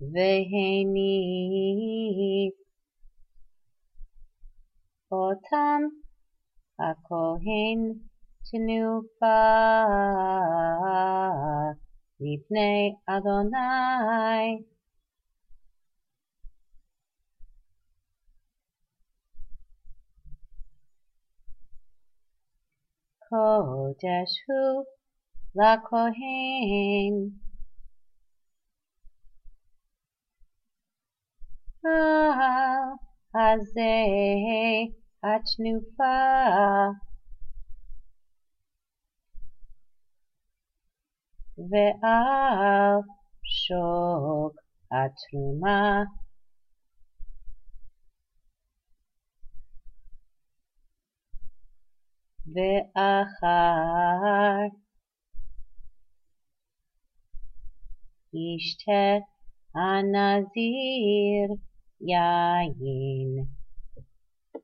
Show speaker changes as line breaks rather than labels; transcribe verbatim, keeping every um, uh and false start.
והניף אותם הכהן תנופה לפני אדוני. קודש הוא לכהן, על הזה התנופה, ועל שוק התרומה, ואחר ישתה הנזיר יין